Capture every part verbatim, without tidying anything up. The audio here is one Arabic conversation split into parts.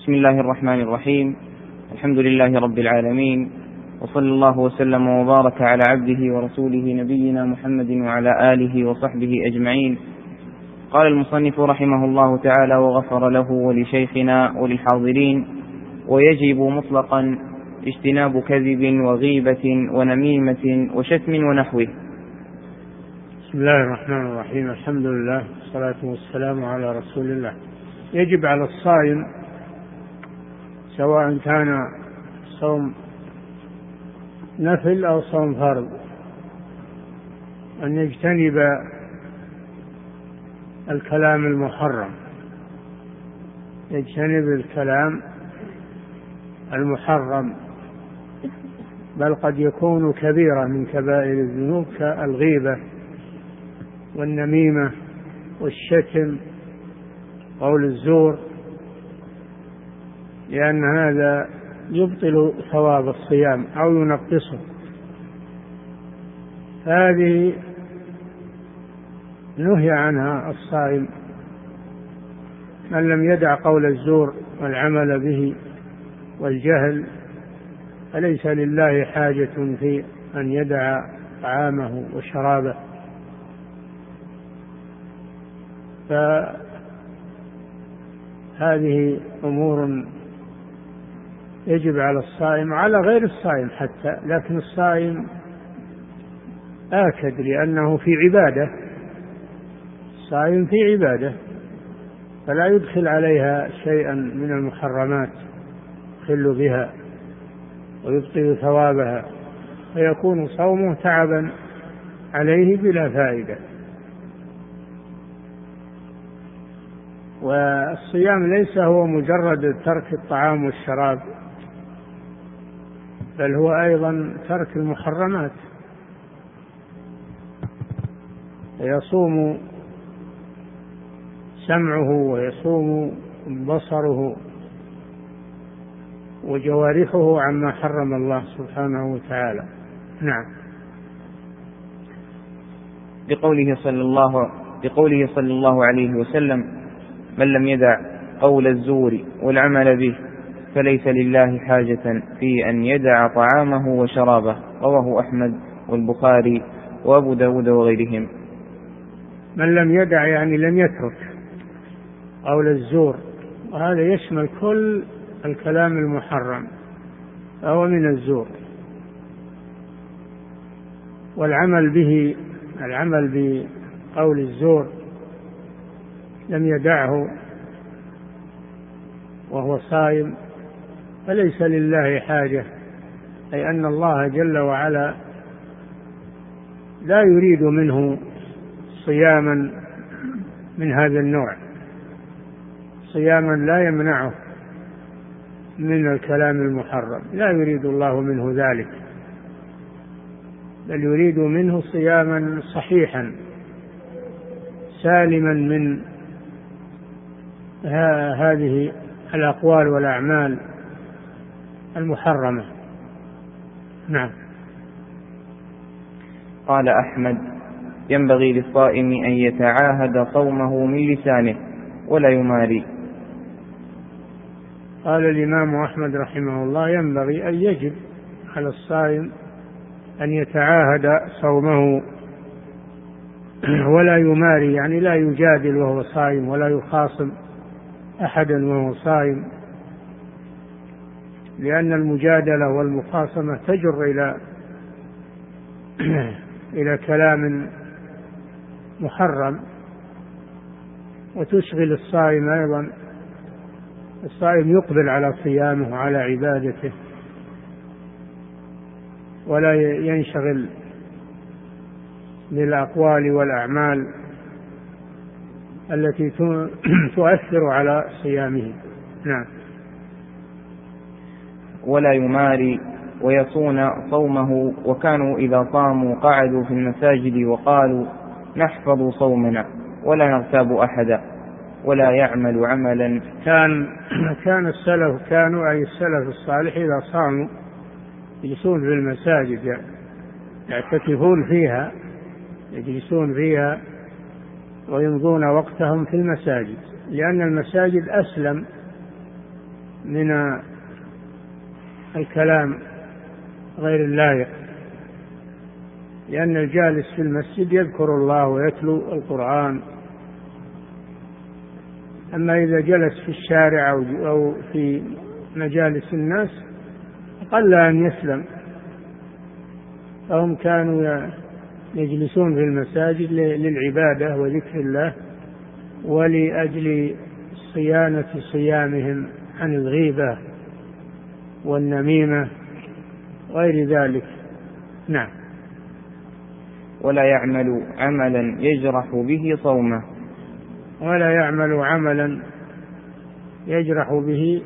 بسم الله الرحمن الرحيم. الحمد لله رب العالمين، وصلى الله وسلم وبارك على عبده ورسوله نبينا محمد وعلى آله وصحبه أجمعين. قال المصنف رحمه الله تعالى وغفر له ولشيخنا وللحاضرين: ويجب مطلقا اجتناب كذب وغيبة ونميمة وشتم ونحوه. بسم الله الرحمن الرحيم. الحمد لله والصلاة والسلام على رسول الله. يجب على الصائم سواء كان صوم نفل أو صوم فرض أن يجتنب الكلام المحرم، يجتنب الكلام المحرم، بل قد يكون كبيرة من كبائر الذنوب كالغيبة والنميمة والشتم قول الزور، لأن هذا يبطل ثواب الصيام أو ينقصه. هذه نهي عنها الصائم. من لم يدع قول الزور والعمل به والجهل فليس لله حاجة في أن يدع طعامه وشرابه. فهذه أمور يجب على الصائم على غير الصائم حتى، لكن الصائم آكد لأنه في عبادة، الصائم في عبادة فلا يدخل عليها شيئا من المحرمات يخل بها ويبطل ثوابها، فيكون صومه تعبا عليه بلا فائدة. والصيام ليس هو مجرد ترك الطعام والشراب، بل هو أيضا ترك المحرمات. يصوم سمعه ويصوم بصره وجوارحه عما حرم الله سبحانه وتعالى. نعم. بقوله صلى الله بقوله صلى الله عليه وسلم: من لم يدع قول الزور والعمل به فليس لله حاجة في أن يدع طعامه وشرابه. رواه أحمد والبخاري وأبو داود وغيرهم. من لم يدع يعني لم يترك قول الزور، وهذا يشمل كل الكلام المحرم فهو من الزور، والعمل به العمل بقول الزور لم يدعه وهو صائم فليس لله حاجة، أي أن الله جل وعلا لا يريد منه صياما من هذا النوع، صياما لا يمنعه من الكلام المحرم، لا يريد الله منه ذلك، بل يريد منه صياما صحيحا سالما من هذه الأقوال والأعمال المحرمة. نعم. قال أحمد: ينبغي للصائم أن يتعاهد صومه من لسانه ولا يماري. قال الإمام أحمد رحمه الله: ينبغي أن يجب على الصائم أن يتعاهد صومه ولا يماري، يعني لا يجادل وهو صائم ولا يخاصم أحدا وهو صائم، لأن المجادلة والمخاصمة تجر إلى إلى كلام محرم وتشغل الصائم أيضا. الصائم يقبل على صيامه وعلى عبادته ولا ينشغل بالأقوال والأعمال التي تؤثر على صيامه. نعم. ولا يماري ويصون صومه. وكانوا إذا صاموا قعدوا في المساجد وقالوا: نحفظ صومنا ولا نغتاب أحدا ولا يعمل عملا. كان كان السلف كانوا أي السلف الصالح إذا صاموا يجلسون في المساجد يعتكفون فيها، يجلسون فيها ويمضون وقتهم في المساجد، لأن المساجد أسلم من الكلام غير اللائق، لأن الجالس في المسجد يذكر الله ويتلو القرآن. أما إذا جلس في الشارع أو في مجالس الناس قل أن يسلم، فهم كانوا يجلسون في المساجد للعبادة وذكر الله ولأجل صيانة صيامهم عن الغيبة والنميمة غير ذلك. نعم. ولا يعمل عملا يجرح به صومه ولا يعمل عملا يجرح به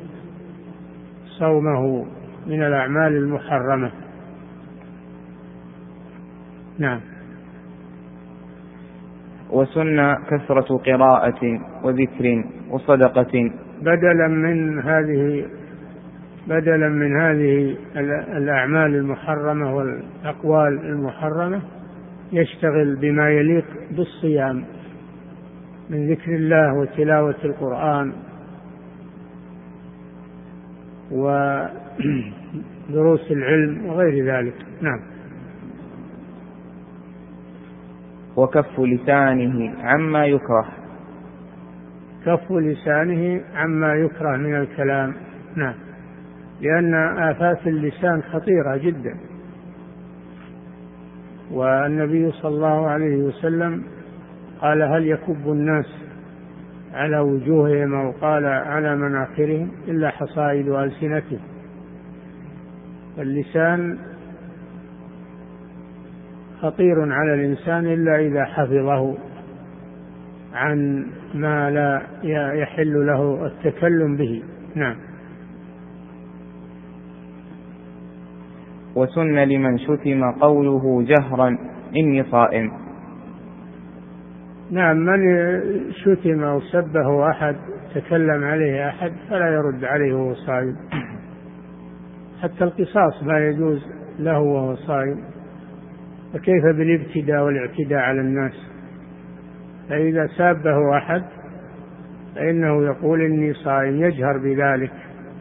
صومه من الأعمال المحرمة. نعم. وسن كثرة قراءة وذكر وصدقة بدلا من هذه بدلا من هذه الأعمال المحرمة والأقوال المحرمة يشتغل بما يليق بالصيام من ذكر الله وتلاوة القرآن ودروس العلم وغير ذلك. نعم. وكف لسانه عما يكره كف لسانه عما يكره من الكلام. نعم. لأن آفات اللسان خطيرة جدا، والنبي صلى الله عليه وسلم قال هل يكب الناس على وجوههم أو قال على مناخرهم إلا حصائد ألسنتهم. اللسان خطير على الإنسان إلا إذا حفظه عن ما لا يحل له التكلم به. نعم. وسن لمن شتم قوله جهرا إني صائم. نعم. من شتم أو سبه أحد تكلم عليه أحد فلا يرد عليه وهو صائم، حتى القصاص ما يجوز له وهو صائم، فكيف بالابتداء والاعتداء على الناس؟ فإذا سابه أحد فإنه يقول إني صائم، يجهر بذلك.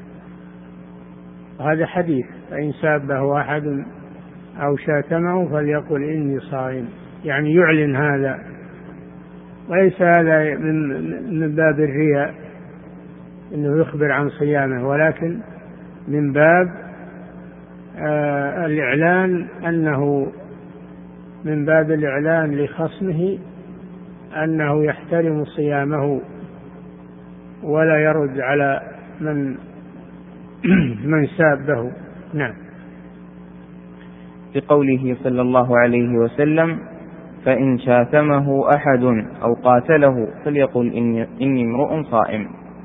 وهذا حديث: فإن سابه أحد أو شاتمه فليقل إني صائم، يعني يعلن هذا، وليس هذا من باب الرياء إنه يخبر عن صيامه، ولكن من باب آه الإعلان، أنه من باب الإعلان لخصمه أنه يحترم صيامه ولا يرد على من من سابه. نعم. بقوله صلى الله عليه وسلم: فإن شاتمه أحد أو قاتله فليقل إني, إني امرؤ صائم.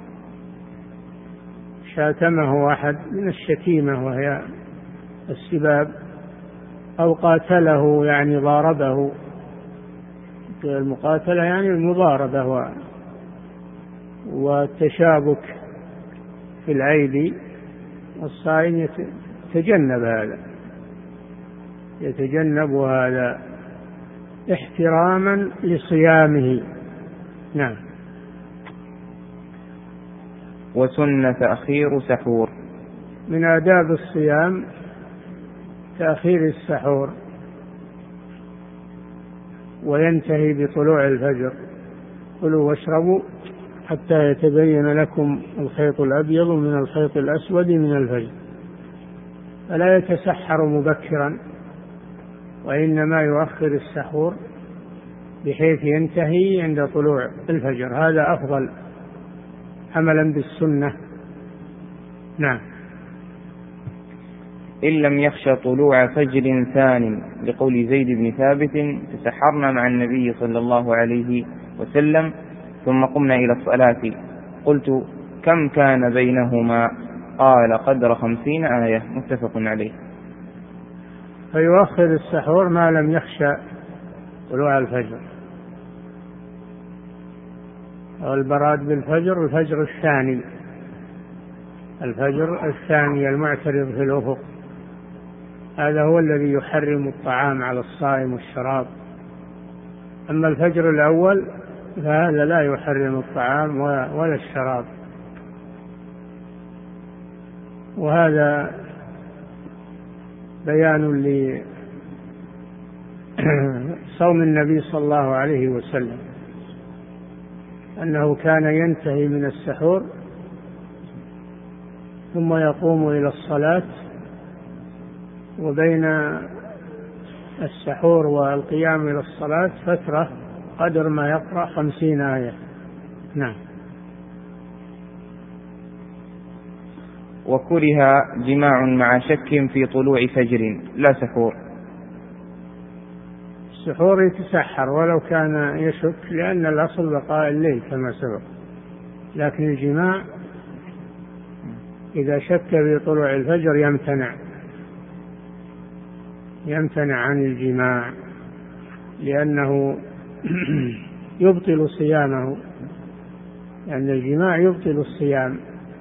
شاتمه أحد من الشتيمة وهي السباب، أو قاتله يعني ضاربه، المقاتلة يعني المضاربة والتشابك في الأيدي، والصائم يتجنب هذا يتجنب هذا احتراما لصيامه. نعم. وسن تأخير سحور. من آداب الصيام تأخير السحور، وينتهي بطلوع الفجر: كلوا واشربوا حتى يتبين لكم الخيط الأبيض من الخيط الأسود من الفجر. فلا يتسحر مبكرا، وإنما يؤخر السحور بحيث ينتهي عند طلوع الفجر، هذا أفضل عملا بالسنة. نعم. إن لم يخشى طلوع فجر ثانٍ، لقول زيد بن ثابت: تسحرنا مع النبي صلى الله عليه وسلم ثم قمنا إلى الصلاة، قلت: كم كان بينهما؟ قال: قدر خمسين آية. متفق عليه. فيؤخر السحور ما لم يخشى طلوع الفجر. والبراد بالفجر الفجر الثاني الفجر الثاني المعترض في الأفق، هذا هو الذي يحرم الطعام على الصائم والشراب. أما الفجر الأول فهذا لا يحرم الطعام ولا الشراب. وهذا بيان لصوم النبي صلى الله عليه وسلم، أنه كان ينتهي من السحور ثم يقوم إلى الصلاة، وبين السحور والقيام إلى الصلاة فترة قدر ما يقرأ خمسين آية. نعم. وكره جماع مع شك في طلوع فجر لا سحور. السحور يتسحر ولو كان يشك، لأن الأصل بقاء الليل كما سبق، لكن الجماع إذا شك في طلوع الفجر يمتنع يمتنع عن الجماع، لأنه يبطل صيامه، لأن الجماع يبطل الصيام.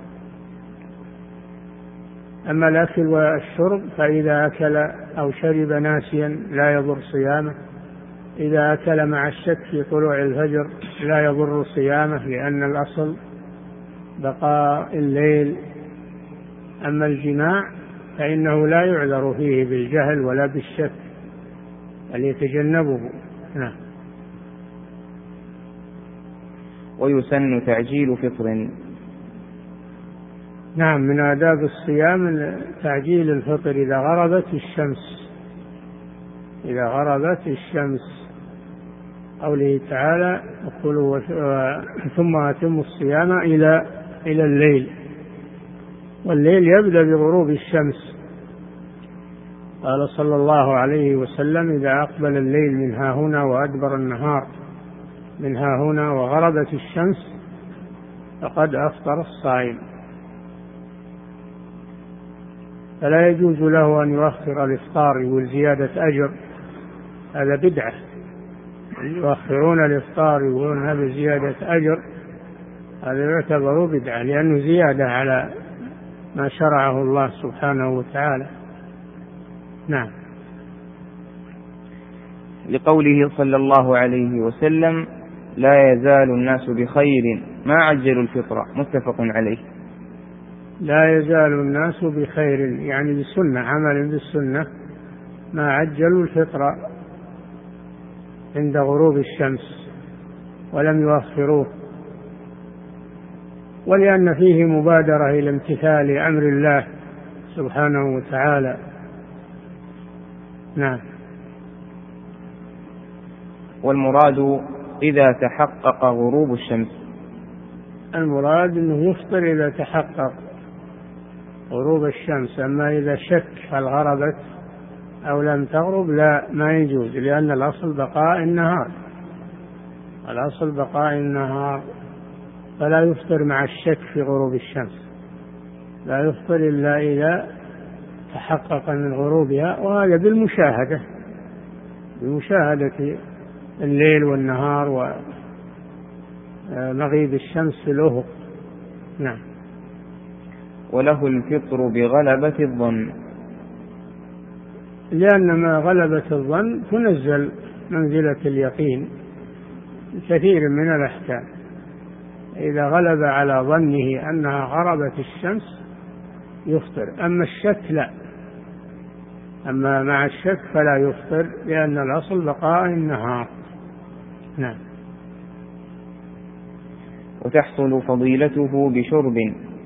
أما الأكل والشرب فإذا أكل أو شرب ناسيا لا يضر صيامه، إذا أكل مع الشك في طلوع الفجر لا يضر صيامه، لأن الأصل بقاء الليل. أما الجماع فإنه لا يعذر فيه بالجهل ولا بالشك، بل يتجنبه. نعم. ويسن تعجيل فطر. نعم، من آداب الصيام تعجيل الفطر إذا غربت الشمس إذا غربت الشمس قوله تعالى: وكلوا ثم أتموا الصيام إلى إلى الليل، والليل يبدأ بغروب الشمس. قال صلى الله عليه وسلم: إذا أقبل الليل من ها هنا وأدبر النهار من ها هنا وغربت الشمس فقد أفطر الصائم. فلا يجوز له أن يؤخر الإفطار والزيادة أجر، هذا بدعة. يؤخرون الإفطار يقولون هذا زيادة أجر، هذا يعتبر بدعة، لأنه زيادة على ما شرعه الله سبحانه وتعالى. نعم. لقوله صلى الله عليه وسلم: لا يزال الناس بخير ما عجلوا الفطر، متفق عليه. لا يزال الناس بخير يعني بالسنة، عمل بالسنة، ما عجلوا الفطر عند غروب الشمس ولم يؤخروه، ولأن فيه مبادرة إلى امتثال أمر الله سبحانه وتعالى. نعم. والمراد إذا تحقق غروب الشمس. المراد أنه يفطر إذا تحقق غروب الشمس، أما إذا شك هل غربت أو لم تغرب لا، ما يجوز، لأن الأصل بقاء النهار الأصل بقاء النهار فلا يفطر مع الشك في غروب الشمس، لا يفطر إلا إذا تحقق من غروبها، وهذا بالمشاهدة بمشاهدة الليل والنهار ومغيب الشمس في الأفق. نعم. وله الفطر بغلبة الظن، لأن ما غلبة الظن تنزل منزلة اليقين كثير من الأحكام. إذا غلب على ظنه أنها غربت الشمس يفطر، أما الشك لا، أما مع الشك فلا يفطر، لأن الأصل بقاء النهار. نعم. وتحصل فضيلته بشرب.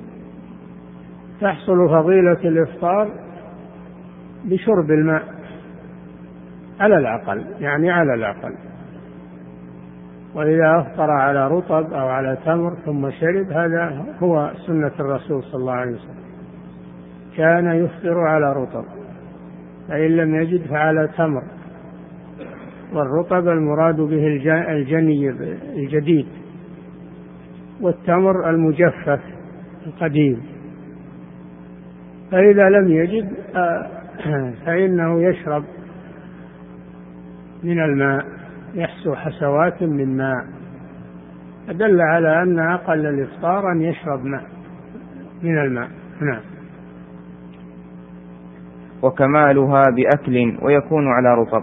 تحصل فضيلة الإفطار بشرب الماء على الأقل، يعني على الأقل. وإذا أفطر على رطب أو على تمر ثم شرب، هذا هو سنة الرسول صلى الله عليه وسلم، كان يفطر على رطب، فإن لم يجد فعلى تمر. والرطب المراد به الجني الجديد، والتمر المجفف القديم. فإذا لم يجد فإنه يشرب من الماء، يحسو حسوات من ماء، أدل على أن أقل الإفطار أن يشرب ماء من الماء. نعم. وكمالها بأكل ويكون على رطب.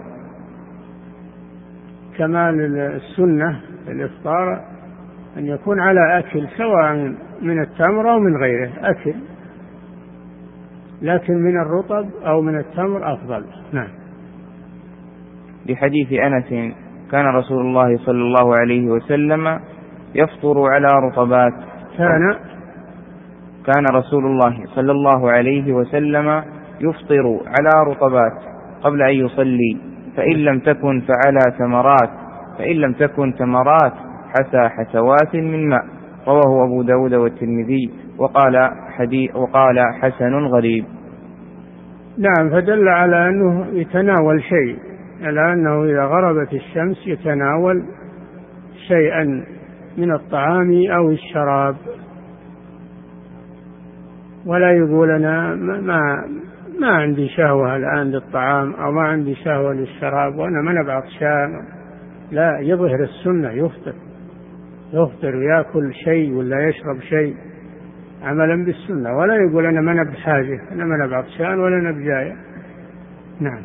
كمال السنة في الإفطار أن يكون على أكل، سواء من التمر أو من غيره، أكل لكن من الرطب أو من التمر أفضل. نعم. لحديث أنس كان رسول الله صلى الله عليه وسلم يفطر على رطبات. كان كان رسول الله صلى الله عليه وسلم يفطر على رطبات قبل أن يصلي، فإن لم تكن فعلى تمرات، فإن لم تكن تمرات حسى حسوات من ماء. رواه أبو داود والترمذي وقال, حديث وقال حسن غريب. نعم. فدل على أنه يتناول شيء، على أنه إذا غربت الشمس يتناول شيئا من الطعام أو الشراب، ولا يقول أنا ما, ما عندي شهوة الآن للطعام أو ما عندي شهوة للشراب وأنا ما نبع عطشان. لا، يظهر السنة، يفطر يفطر ويأكل شيء ولا يشرب شيء عملا بالسنة، ولا يقول أنا ما نبع حاجة، أنا ما نبع عطشان ولا نبع جاية. نعم.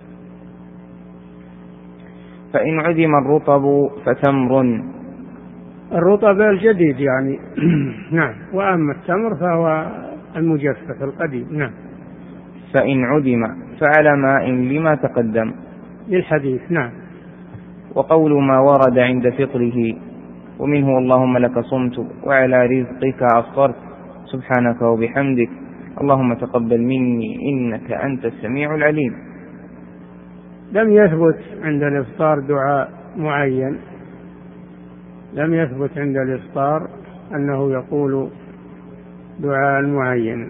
فإن عدم الرطب فتمر. الرطب الجديد يعني. نعم. وأما التمر فهو المجفف القديم. نعم. فإن عدم فعلى ماء لما تقدم للحديث. نعم. وقول ما ورد عند فطره ومنه اللهم لك صمت وعلى رزقك أفطرت سبحانك وبحمدك اللهم تقبل مني إنك أنت السميع العليم. لم يثبت عند الإفطار دعاء معين، لم يثبت عند الإفطار أنه يقول دعاء معين،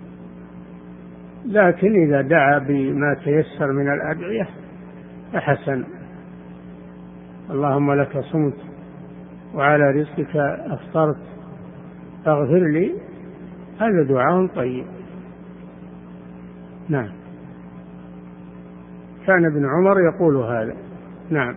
لكن إذا دعا بما تيسر من الأدعية فحسن. اللهم لك صمت وعلى رزقك أفطرت فاغفر لي، هذا دعاء طيب. نعم. كان ابن عمر يقول هذا. نعم.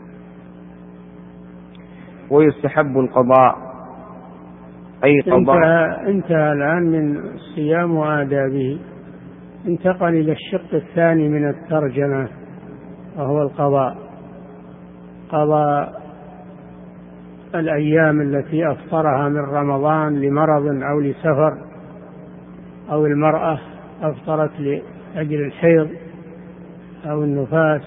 ويستحب القضاء أي قضاء. انتهى, انتهى الآن من الصيام وآدابه، انتقل إلى الشق الثاني من الترجمة وهو القضاء. قضاء الأيام التي أفطرها من رمضان لمرض أو لسفر، أو المرأة أفطرت لأجل الحيض أو النفاس.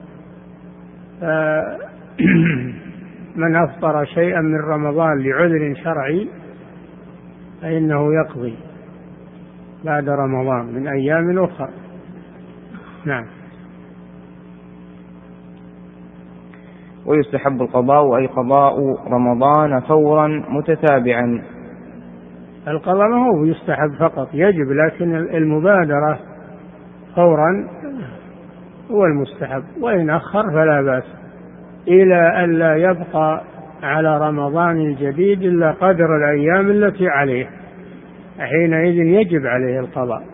من أفطر شيئا من رمضان لعذر شرعي فإنه يقضي بعد رمضان من أيام أخرى. نعم. ويستحب القضاء أي قضاء رمضان فورا متتابعا. القضاء ما هو يستحب فقط، يجب، لكن المبادرة فورا هو المستحب، وإن أخر فلا بأس، إلى أن لا يبقى على رمضان الجديد إلا قدر الأيام التي عليه، حينئذ يجب عليه القضاء.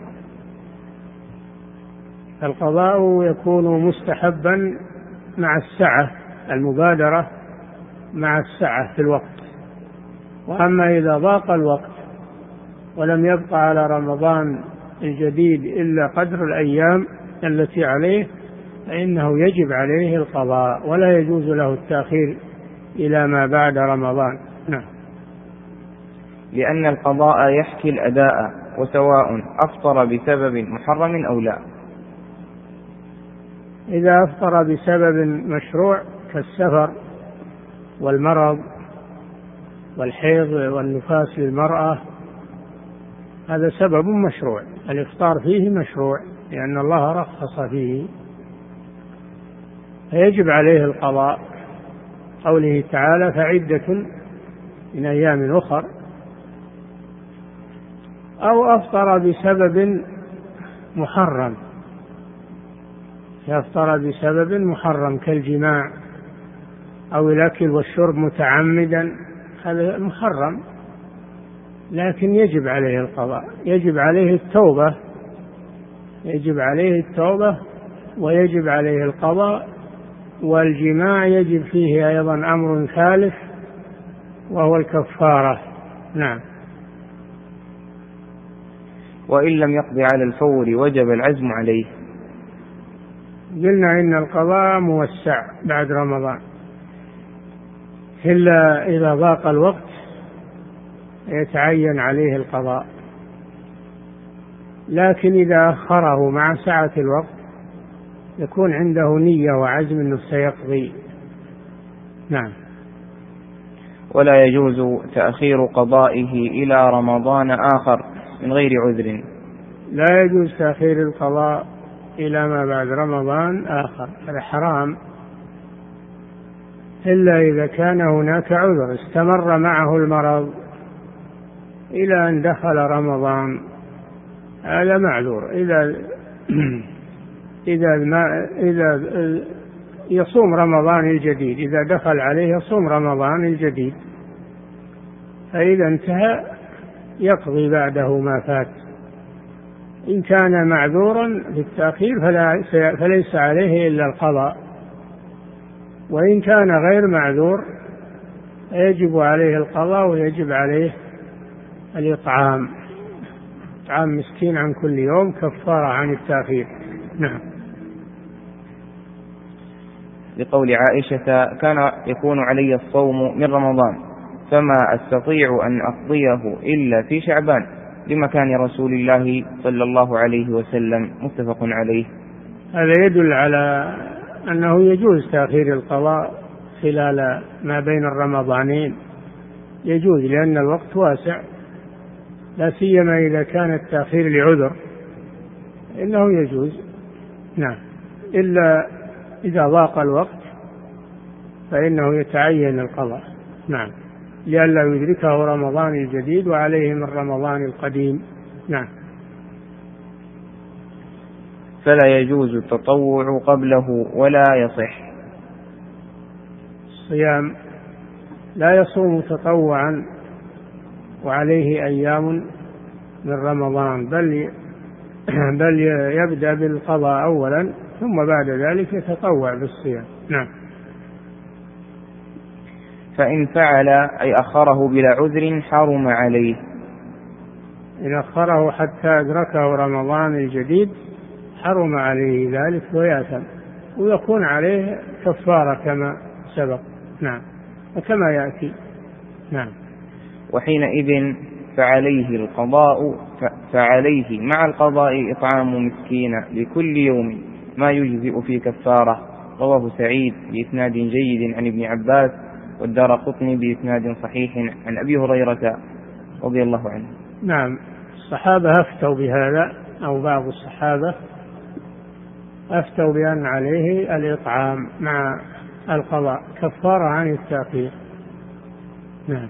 القضاء يكون مستحبا مع السعة، المبادرة مع السعة في الوقت. وأما إذا ضاق الوقت ولم يبقى على رمضان الجديد إلا قدر الأيام التي عليه فإنه يجب عليه القضاء، ولا يجوز له التأخير إلى ما بعد رمضان. نعم. لأن القضاء يحكي الأداء، وسواء أفطر بسبب محرم أو لا. إذا أفطر بسبب مشروع كالسفر والمرض والحيض والنفاس للمرأة، هذا سبب مشروع، الإفطار فيه مشروع لأن الله رخص فيه، فيجب عليه القضاء. قوله تعالى فعدة من أيام أخر. أو أفطر بسبب محرم، يفطر بسبب محرم كالجماع أو الأكل والشرب متعمدا، هذا محرم، لكن يجب عليه القضاء، يجب عليه التوبة، يجب عليه التوبة ويجب عليه القضاء. والجماع يجب فيه أيضا أمر ثالث وهو الكفارة. نعم. وإن لم يقضي على الفور وجب العزم عليه. قلنا إن القضاء موسع بعد رمضان، إلا إذا ضاق الوقت يتعين عليه القضاء. لكن إذا أخره مع سعة الوقت يكون عنده نية وعزم أنه سيقضي. نعم. ولا يجوز تأخير قضائه إلى رمضان آخر من غير عذر. لا يجوز تأخير القضاء إلى ما بعد رمضان آخر، هذا حرام، إلا إذا كان هناك عذر استمر معه المرض إلى أن دخل رمضان، هذا معذور. إذا إذا ما إذا يصوم رمضان الجديد، إذا دخل عليه يصوم رمضان الجديد، فإذا انتهى يقضي بعده ما فات. إن كان معذورا بالتأخير فلا فليس عليه إلا القضاء، وإن كان غير معذور يجب عليه القضاء ويجب عليه الإطعام، إطعام مسكين عن كل يوم كفارة عن التأخير. نعم. لقول عائشة: كان يكون علي الصوم من رمضان فما أستطيع أن أقضيه إلا في شعبان، لمكان رسول الله صلى الله عليه وسلم، متفق عليه. هذا يدل على أنه يجوز تأخير القضاء خلال ما بين الرمضانين، يجوز لأن الوقت واسع، لا سيما إذا كان التأخير لعذر إنه يجوز. نعم. إلا إذا ضاق الوقت فإنه يتعين القضاء. نعم. لئلا يدركه رمضان الجديد وعليه من رمضان القديم. نعم. فلا يجوز التطوع قبله ولا يصح. الصيام لا يصوم تطوعا وعليه أيام من رمضان، بل بل يبدأ بالقضاء أولا ثم بعد ذلك يتطوع بالصيام. نعم. فإن فعل أي أخره بلا عذر حرم عليه. إن أخره حتى أدركه رمضان الجديد حرم عليه ذلك ويأثم، ويكون عليه كفارة كما سبق. نعم. وكما يأتي. نعم. وحينئذ فعليه القضاء فعليه مع القضاء إطعام مسكين لكل يوم ما يجزئ في كفارة. رواه سعيد بإسناد جيد عن ابن عباس، والدارقطني بإسناد صحيح عن أبي هريرة رضي الله عنه. نعم. الصحابة أفتوا بهذا، أو بعض الصحابة أفتوا بأن عليه الإطعام مع القضاء كفارة عن التأخير. نعم.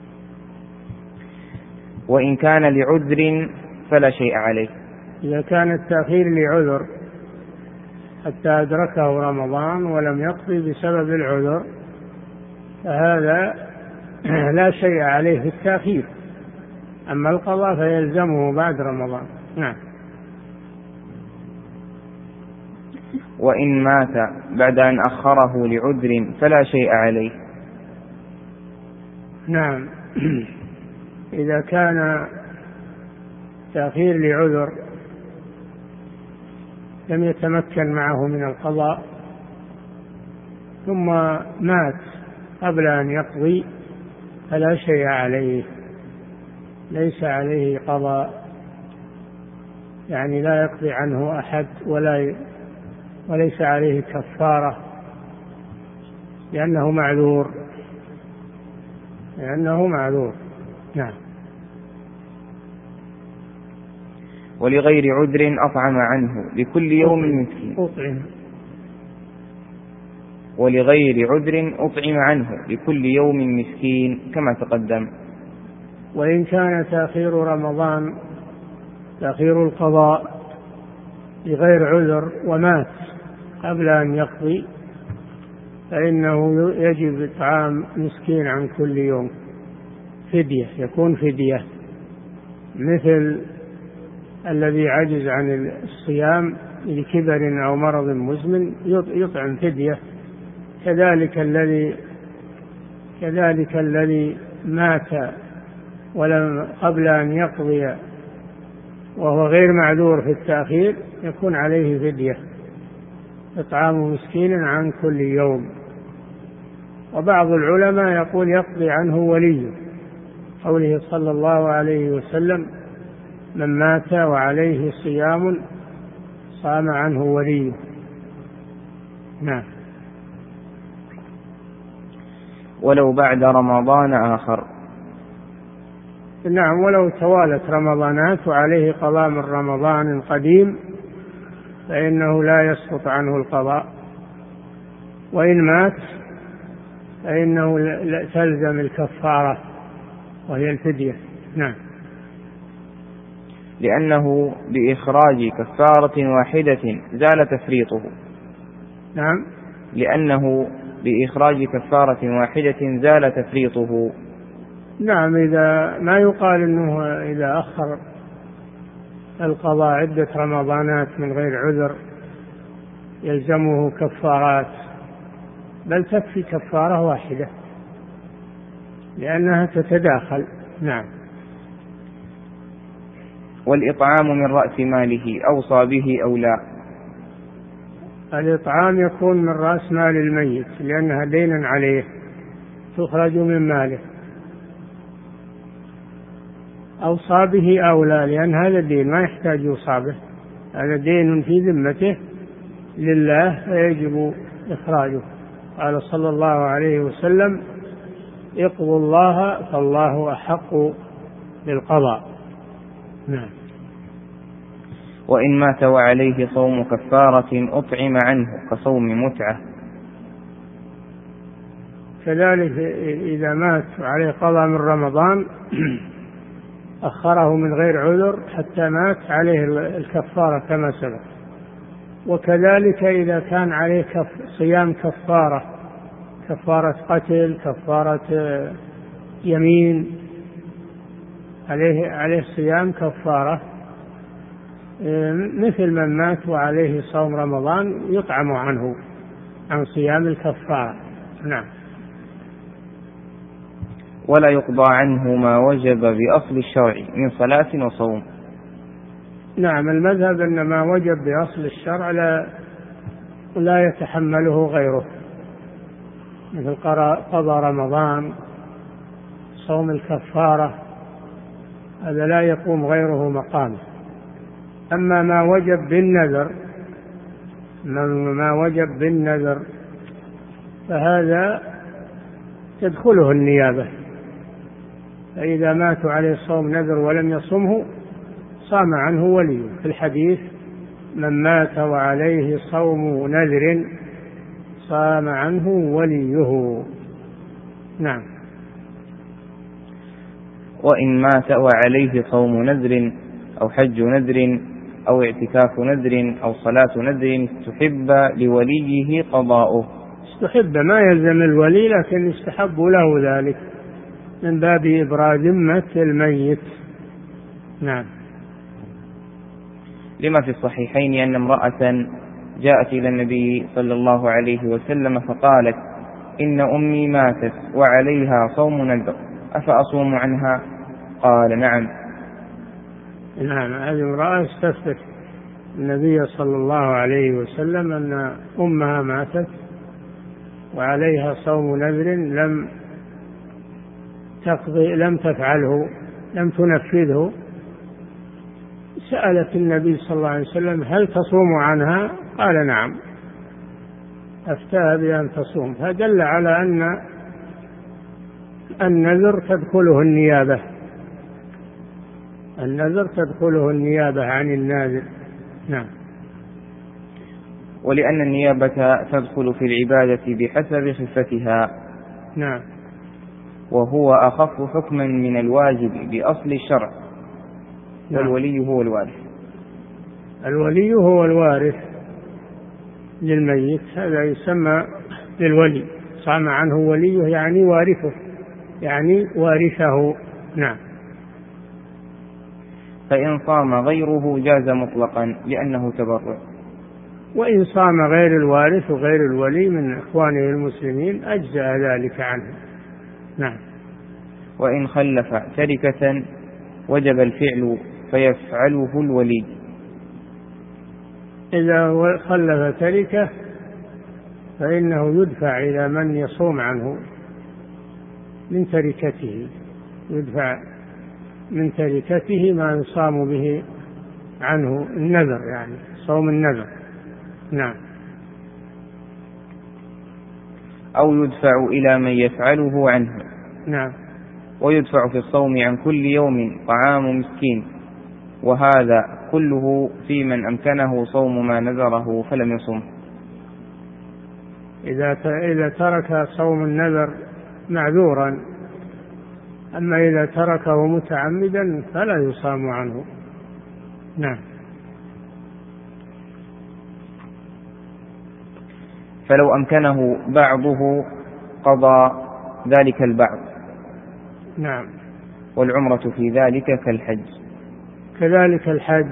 وإن كان لعذر فلا شيء عليه. إذا كان التأخير لعذر حتى أدركه رمضان ولم يقضي بسبب العذر فهذا لا شيء عليه في التأخير، أما القضاء فيلزمه بعد رمضان. نعم. وإن مات بعد أن أخره لعذر فلا شيء عليه. نعم. إذا كان تأخير لعذر لم يتمكن معه من القضاء ثم مات قبل أن يقضي فلا شيء عليه، ليس عليه قضاء، يعني لا يقضي عنه أحد ولا وليس عليه كفارة لأنه معذور لأنه معذور. نعم. ولغير عذر أطعم عنه لكل يوم مسكين. أطعم. ولغير عذر أطعم عنه لكل يوم مسكين كما تقدم. وإن كان تأخير رمضان تأخير القضاء لغير عذر ومات قبل أن يقضي فإنه يجب إطعام مسكين عن كل يوم فدية، يكون فدية مثل الذي عجز عن الصيام لكبر أو مرض مزمن يطعم فدية، كذلك الذي كذلك الذي مات ولم قبل أن يقضي وهو غير معذور في التأخير يكون عليه فدية إطعام مسكين عن كل يوم. وبعض العلماء يقول يقضي عنه وليه، قوله صلى الله عليه وسلم: من مات وعليه صيام صام عنه وليه. نعم. ولو بعد رمضان آخر. نعم، ولو توالت رمضانات وعليه قضاء من رمضان قديم فإنه لا يسقط عنه القضاء، وإن مات فإنه تلزم الكفارة وهي الفدية. نعم. لأنه بإخراج كفارة واحدة زال تفريطه. نعم. لأنه بإخراج كفارة واحدة زال تفريطه. نعم، إذا ما يقال أنه إذا أخر القضاء عدة رمضانات من غير عذر يلزمه كفارات، بل تكفي كفارة واحدة لأنها تتداخل. نعم. والإطعام من رأس ماله أوصى به أو لا. الإطعام يكون من رأس مال الميت لأنها دين عليه تخرج من ماله. أوصى به أو لا لأن هذا الدين ما يحتاج يوصى به، هذا دين في ذمته لله فيجب إخراجه. قال صلى الله عليه وسلم: اقضوا الله فالله أحق بالقضاء. نعم. وإن مات وعليه صوم كفارة أطعم عنه كصوم متعة. كذلك إذا مات وعليه قضاء من رمضان أخره من غير عذر حتى مات عليه الكفارة كما سبق. وكذلك إذا كان عليه كف صيام كفارة، كفارة قتل، كفارة يمين، عليه عليه صيام كفارة مثل من مات وعليه صوم رمضان يطعم عنه عن صيام الكفارة. نعم. ولا يقضى عنه ما وجب بأصل الشرع من صلاة وصوم. نعم، المذهب أن ما وجب بأصل الشرع لا, لا يتحمله غيره، مثل قضاء رمضان، صوم الكفارة، هذا لا يقوم غيره مقامه. أما ما وجب بالنذر ما وجب بالنذر فهذا تدخله النيابة، فإذا ماتوا عليه صوم نذر ولم يصمه صام عنه وليه، في الحديث: من مات وعليه صوم نذر صام عنه وليه. نعم. وإن مات وعليه صوم نذر أو حج نذر أو اعتكاف نذر أو صلاة نذر استحب لوليه قضاؤه. استحب، ما يلزم الولي لكن يستحب له ذلك من باب إبراء ذمة الميت. نعم. لما في الصحيحين أن امرأة جاءت إلى النبي صلى الله عليه وسلم فقالت: إن أمي ماتت وعليها صوم نذر أفأصوم عنها؟ قال: نعم. نعم، هذه امرأة استفتت النبي صلى الله عليه وسلم أن أمها ماتت وعليها صوم نذر لم تقضي لم تفعله لم تنفذه، سألت النبي صلى الله عليه وسلم: هل تصوم عنها؟ قال: نعم. أفتاها بأن تصوم، فدل على أن النذر تدخله النيابة النذر تدخله النيابة عن الناذر. نعم. ولأن النيابة تدخل في العبادة بحسب خفتها. نعم. وهو أخف حكما من الواجب بأصل الشرع. نعم. والولي هو الوارث. الولي هو الوارث للميت، هذا يسمى للولي، صام عنه وليه يعني وارثه، يعني وارثه. نعم. فإن صام غيره جاز مطلقا لأنه تبرع. وإن صام غير الوارث وغير الولي من إخوانه المسلمين أجزأ ذلك عنه. نعم. وإن خلف تركة وجب الفعل فيفعله الولي. إذا خلف تركة فإنه يدفع إلى من يصوم عنه من تركته، يدفع من تركته ما يصام به عنه النذر، يعني صوم النذر. نعم. أو يدفع إلى من يفعله عنه. نعم. ويدفع في الصوم عن كل يوم طعام مسكين، وهذا كله في من أمكنه صوم ما نذره فلم يصم. إذا إذا ترك صوم النذر معذورا، أما إذا تركه متعمدا فلا يصام عنه. نعم. فلو أمكنه بعضه قضى ذلك البعض. نعم. والعمرة في ذلك كالحج. كذلك الحج،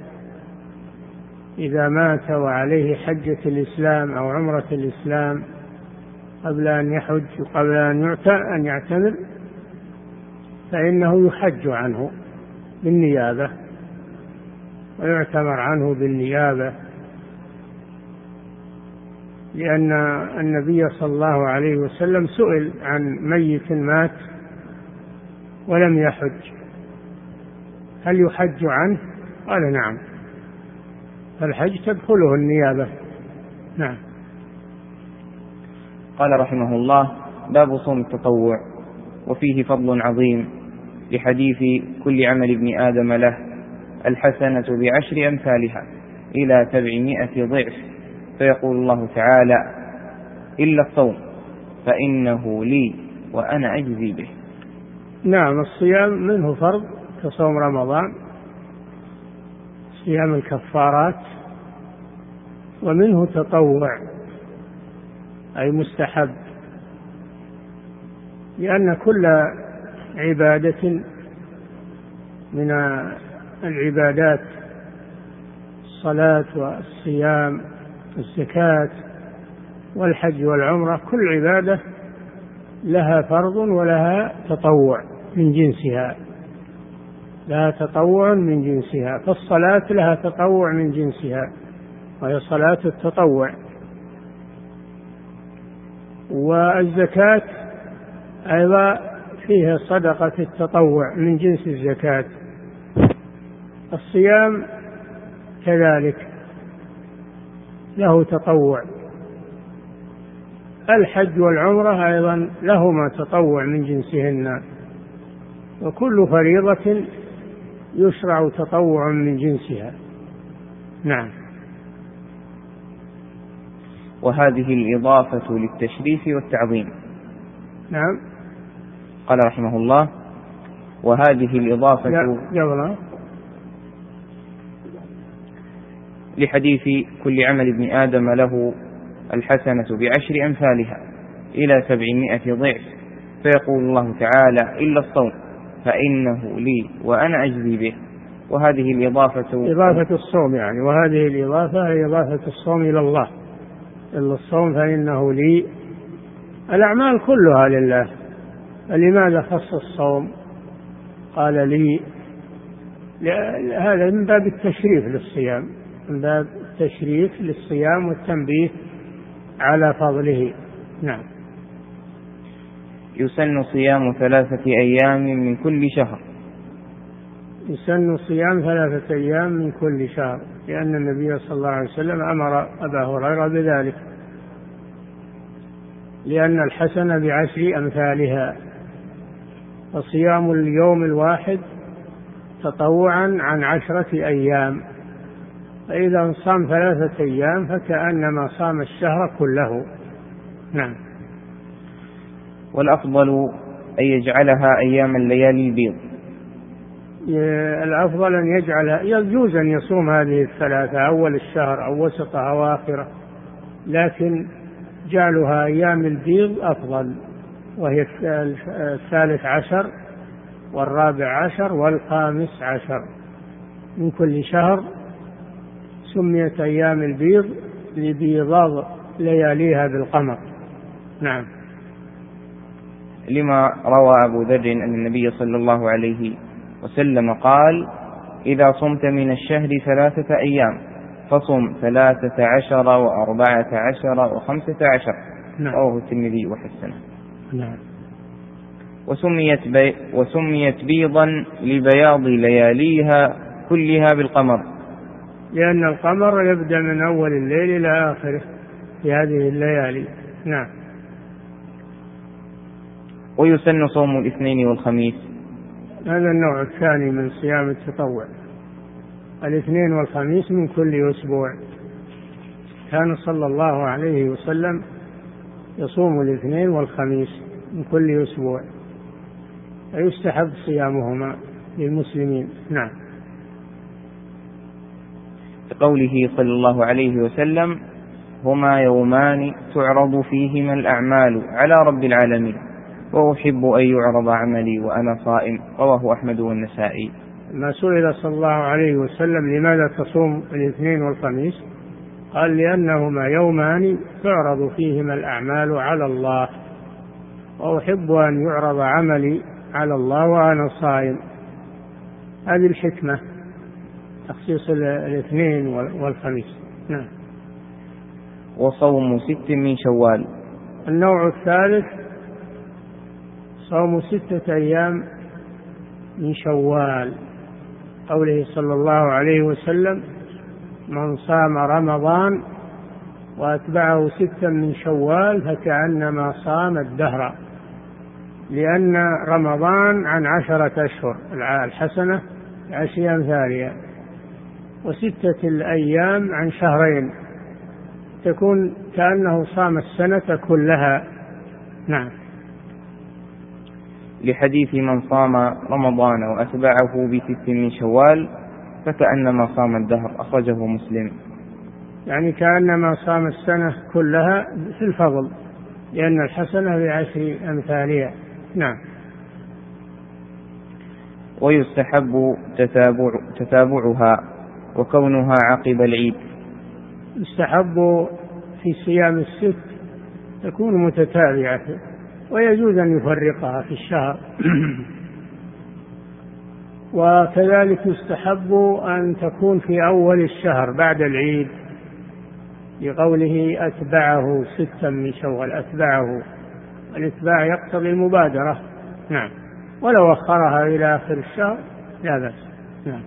إذا مات وعليه حجة الإسلام أو عمرة الإسلام قبل أن يحج وقبل أن يعتمر، فإنه يحج عنه بالنيابة ويعتمر عنه بالنيابة، لأن النبي صلى الله عليه وسلم سئل عن ميت مات ولم يحج هل يحج عنه؟ قال نعم، فالحج تدخله النيابة. نعم. قال رحمه الله: باب صوم التطوع، وفيه فضل عظيم لحديث كل عمل ابن آدم له الحسنة بعشر أمثالها إلى سبعمائة ضعف، فيقول الله تعالى: إلا الصوم فإنه لي وأنا أجزي به. نعم. الصيام منه فرض كصوم رمضان، صيام الكفارات، ومنه تطوع أي مستحب، لأن كل عبادة من العبادات، الصلاة والصيام والزكاة والحج والعمرة، كل عبادة لها فرض ولها تطوع من جنسها، لها تطوع من جنسها. فالصلاة لها تطوع من جنسها وهي صلاة التطوع، والزكاة أيضا فيها صدقة التطوع من جنس الزكاة. الصيام كذلك له تطوع. الحج والعمرة أيضا لهما تطوع من جنسهن، وكل فريضة يشرع تطوع من جنسها. نعم. وهذه الإضافة للتشريف والتعظيم. نعم. قال رحمه الله: وهذه الإضافة يلا. لحديث كل عمل ابن آدم له الحسنة بعشر أمثالها إلى سبعمائة ضعف، فيقول الله تعالى: إلا الصوم فإنه لي وأنا أجزي به. وهذه الإضافة إضافة الصوم يعني، وهذه الإضافة هي إضافة الصوم إلى الله. إلا الصوم فإنه لي، الأعمال كلها لله، لماذا خص الصوم؟ قال لي، هذا من باب التشريف للصيام، من باب التشريف للصيام والتنبيه على فضله. نعم. يسن صيام ثلاثة أيام من كل شهر. يسن صيام ثلاثة أيام من كل شهر، لأن النبي صلى الله عليه وسلم أمر أبا هريرة بذلك، لأن الحسنة بعشر أمثالها. وصيام اليوم الواحد تطوعا عن عشرة أيام، فإذا صام ثلاثة أيام فكأنما صام الشهر كله. نعم. والأفضل أن يجعلها أيام الليالي البيض. الأفضل أن يجعلها، يجوز أن يصوم هذه الثلاثة أول الشهر أو وسطه أو آخره، لكن جعلها أيام البيض أفضل، وهي الثالث عشر والرابع عشر والخامس عشر من كل شهر. سميت أيام البيض لبيضاض لياليها بالقمر. نعم. لما روى أبو ذر أن النبي صلى الله عليه وسلم قال: إذا صمت من الشهر ثلاثة أيام فصم ثلاثة عشر وأربعة عشر وخمسة عشر. نعم. رواه الترمذي وحسنه. نعم. وسميت, بي وسميت بيضا لبياض لياليها كلها بالقمر، لأن القمر يبدأ من أول الليل إلى آخره في هذه الليالي. نعم. ويسن صوم الاثنين والخميس. هذا النوع الثاني من صيام التطوع، الاثنين والخميس من كل أسبوع. كان صلى الله عليه وسلم يصوم الاثنين والخميس من كل أسبوع، ويستحب صيامهما للمسلمين. نعم. قوله صلى الله عليه وسلم: هما يومان تعرض فيهما الأعمال على رب العالمين وأحب أن يعرض عملي وأنا صائم، رواه أحمد والنسائي. ما سئل صلى الله عليه وسلم لماذا تصوم الاثنين والخميس، قال: لأنهما يومان تعرض فيهما الأعمال على الله وأحب أن يعرض عملي على الله وأنا صائم. هذه الحكمة، تخصيص الاثنين والخميس. نعم. وصوم ست من شوال. النوع الثالث صوم ستة أيام من شوال، قوله صلى الله عليه وسلم: من صام رمضان وأتبعه ستا من شوال فكأنما صام الدهر، لأن رمضان عن عشرة أشهر، الحسنة عشر أمثالها، وستة الأيام عن شهرين، تكون كأنه صام السنة كلها. نعم. لحديث من صام رمضان وأتبعه بست من شوال فكأنما صام الدهر، أخرجه مسلم. يعني كأنما صام السنة كلها في الفضل، لأن الحسنة بعشر أمثالها. نعم. ويستحب تتابع تتابعها وكونها عقب العيد. يستحب في صيام الست تكون متتابعة، ويجوز أن يفرقها في الشهر. وكذلك يستحب أن تكون في أول الشهر بعد العيد، لقوله أتبعه ستا من شوال. أتبعه، الاتباع يقتضي المبادرة. نعم. ولو أخرها إلى آخر الشهر لا بأس. نعم.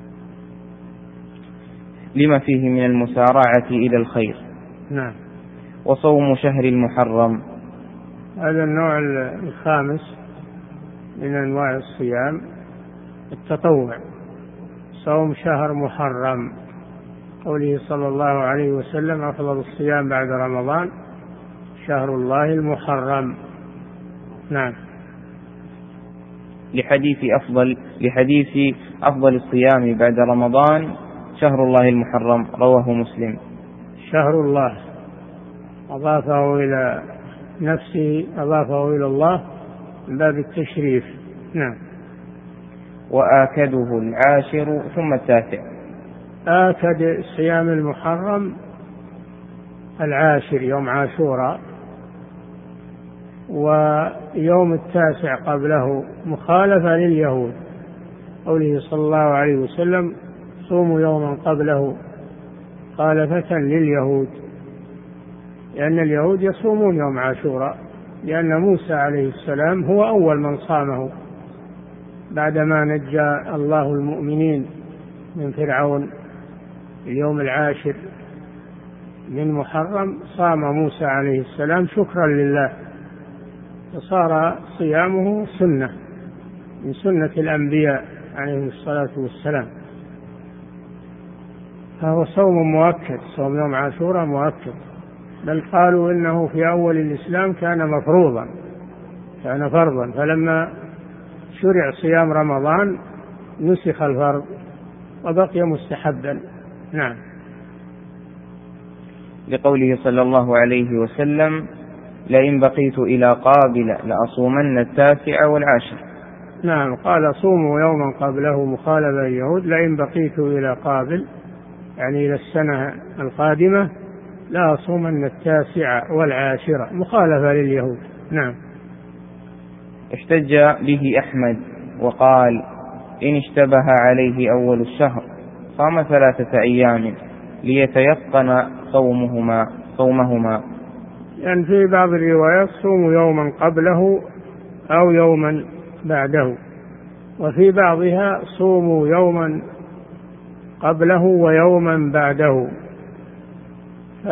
لما فيه من المسارعة إلى الخير. نعم. وصوم شهر المحرم. هذا النوع الخامس من أنواع الصيام التطوع، صوم شهر محرم، قوله صلى الله عليه وسلم: أفضل الصيام بعد رمضان شهر الله المحرم. نعم. لحديث أفضل لحديث أفضل الصيام بعد رمضان شهر الله المحرم، رواه مسلم. شهر الله أضافه إلى نفسه، أضافه إلى الله من باب التشريف. نعم. وآكده العاشر ثم التاسع. آكد صيام المحرم العاشر يوم عاشوراء، ويوم التاسع قبله مخالفة لليهود، قوله صلى الله عليه وسلم: صوموا يوما قبله مخالفة لليهود، لأن اليهود يصومون يوم عاشوراء، لأن موسى عليه السلام هو أول من صامه بعدما نجى الله المؤمنين من فرعون. اليوم العاشر من محرم صام موسى عليه السلام شكرا لله، فصار صيامه سنة من سنة الأنبياء عليه الصلاة والسلام، فهو صوم مؤكد. صوم يوم عاشوراء مؤكد، بل قالوا إنه في أول الإسلام كان مفروضا، كان فرضا، فلما شرع صيام رمضان نسخ الفرض وبقي مستحبا. نعم. لقوله صلى الله عليه وسلم: لئن بقيت إلى قابل لأصومن التاسع والعاشر. نعم. قال: صوموا يوما قبله مخالفة اليهود، لئن بقيت إلى قابل يعني إلى السنة القادمة لا أصومن التاسع والعاشرة، مخالفة لليهود. نعم. احتج به أحمد وقال: إن اشتبه عليه أول الشهر صام ثلاثة أيام ليتيقن صومهما صومهما يعني في بعض الروايات صوموا يوما قبله أو يوما بعده. وفي بعضها صوموا يوما قبله ويوما بعده. ف...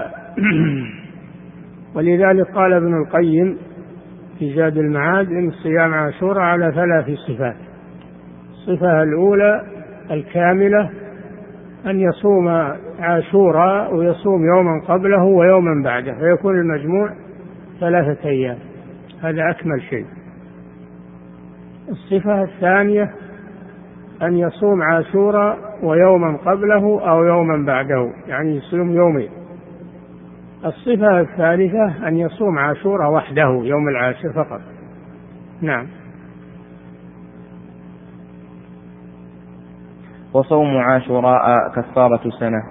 ولذلك قال ابن القيم في زاد المعاد إن صيام عاشوراء على ثلاث صفات. الصفة الأولى الكاملة أن يصوم عاشوراء ويصوم يوما قبله ويوما بعده فيكون المجموع ثلاثة أيام، هذا أكمل شيء. الصفة الثانية أن يصوم عاشوراء ويوما قبله أو يوما بعده، يعني يصوم يومين. الصفة الثالثة أن يصوم عاشوراء وحده يوم العاشر فقط. نعم. وصوم عاشوراء كفارة سنة.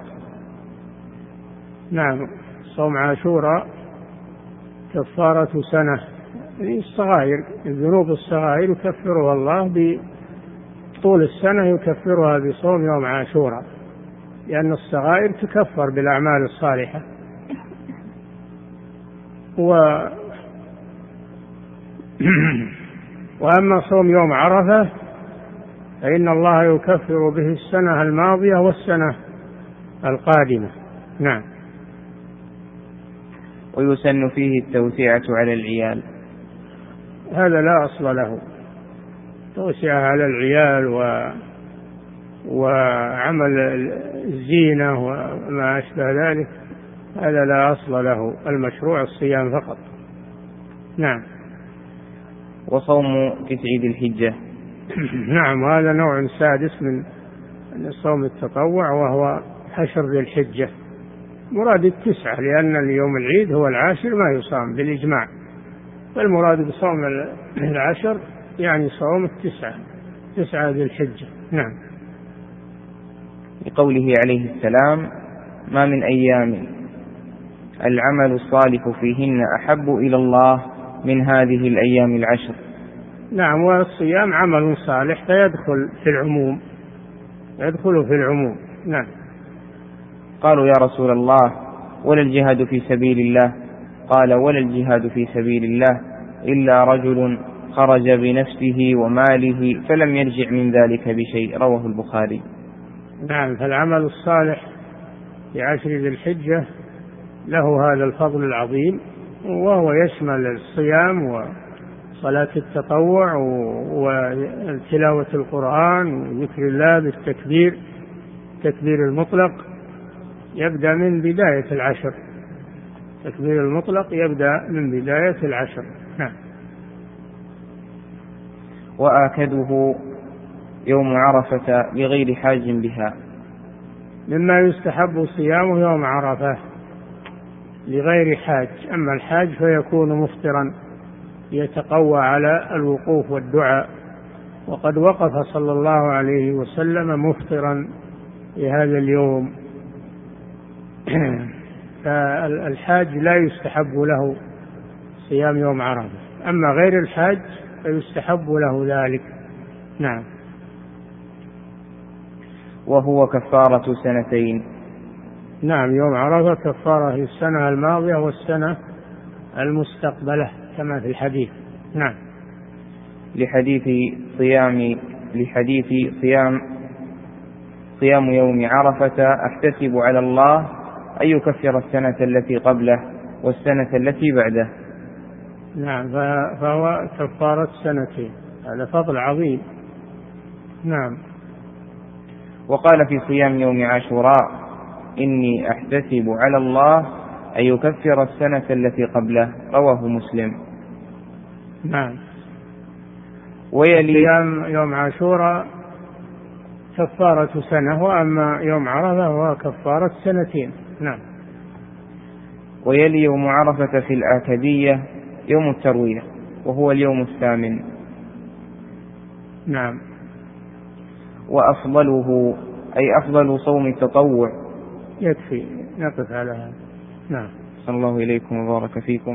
نعم، صوم عاشوراء كفارة سنة، الصغائر، الذنوب الصغائر يكفرها الله بطول السنة، يكفرها بصوم يوم عاشوراء، لأن الصغائر تكفر بالأعمال الصالحة. و وأما صوم يوم عرفة فإن الله يكفر به السنة الماضية والسنة القادمة. نعم. ويسن فيه التوسعة على العيال. هذا لا أصل له، توسعة على العيال و... وعمل الزينة وما أشبه ذلك، هذا لا أصل له، المشروع الصيام فقط. نعم. وصوم تسع ذي الحجة. نعم، هذا نوع سادس من صوم التطوع، وهو حشر ذي الحجة. مراد التسعة لأن اليوم العيد هو العاشر ما يصام بالإجماع، فالمراد بصوم العشر يعني صوم التسعة، تسعة ذي الحجة. نعم. لقوله عليه السلام ما من أيام العمل الصالح فيهن أحب إلى الله من هذه الأيام العشر. نعم، والصيام عمل صالح فيدخل في العموم، يدخل في العموم. نعم. قالوا يا رسول الله ولا الجهاد في سبيل الله؟ قال ولا الجهاد في سبيل الله إلا رجل خرج بنفسه وماله فلم يرجع من ذلك بشيء، رواه البخاري. نعم، فالعمل الصالح في عشر ذي الحجة له هذا الفضل العظيم، وهو يشمل الصيام وصلاة التطوع وتلاوة القرآن وذكر الله بالتكبير، تكبير المطلق يبدأ من بداية العشر، تكبير المطلق يبدأ من بداية العشر. نعم. وآكده يوم عرفة بغير حاج بها. مما يستحب صيامه يوم عرفة لغير حاج، أما الحاج فيكون مفطرا يتقوى على الوقوف والدعاء، وقد وقف صلى الله عليه وسلم مفطرا في هذا اليوم. فالحاج لا يستحب له صيام يوم عرفة، أما غير الحاج فيستحب له ذلك. نعم. وهو كفارة سنتين. نعم، يوم عرفة كفارة السنة الماضية والسنة المستقبلة كما في الحديث. نعم. لحديث صيام لحديث صيام صيام يوم عرفة أحتسب على الله أن يكفر السنة التي قبله والسنة التي بعده. نعم، فهو كفارة سنتين، هذا فضل عظيم. نعم. وقال في صيام يوم عاشوراء إني أحتسب على الله أن يكفر السنة التي قبله، رواه مسلم. نعم. ويلي صيام يوم عاشوراء كفارة سنة، وأما يوم عرفة هو كفارة سنتين. نعم. ويلي يوم عرفة في الآكدية يوم التروية وهو اليوم الثامن. نعم. وأفضله أي أفضل صوم التطوع. يكفي نقف على هذا. نعم. صلى الله إليكم وبارك فيكم.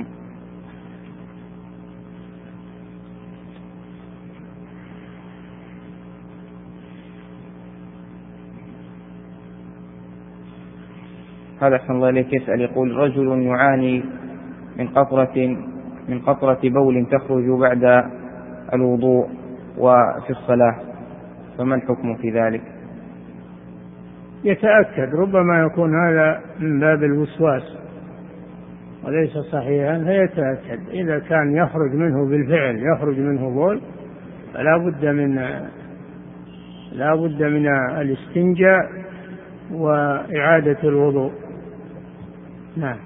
هذا أحسن الله إليك يسأل يقول رجل يعاني من قطرة من قطرة بول تخرج بعد الوضوء وفي الصلاة، فما الحكم في ذلك؟ يتأكد، ربما يكون هذا من باب الوسواس وليس صحيحا، فيتأكد. إذا كان يخرج منه بالفعل، يخرج منه بول، فلا بد من لا بد من الاستنجاء وإعادة الوضوء. نعم.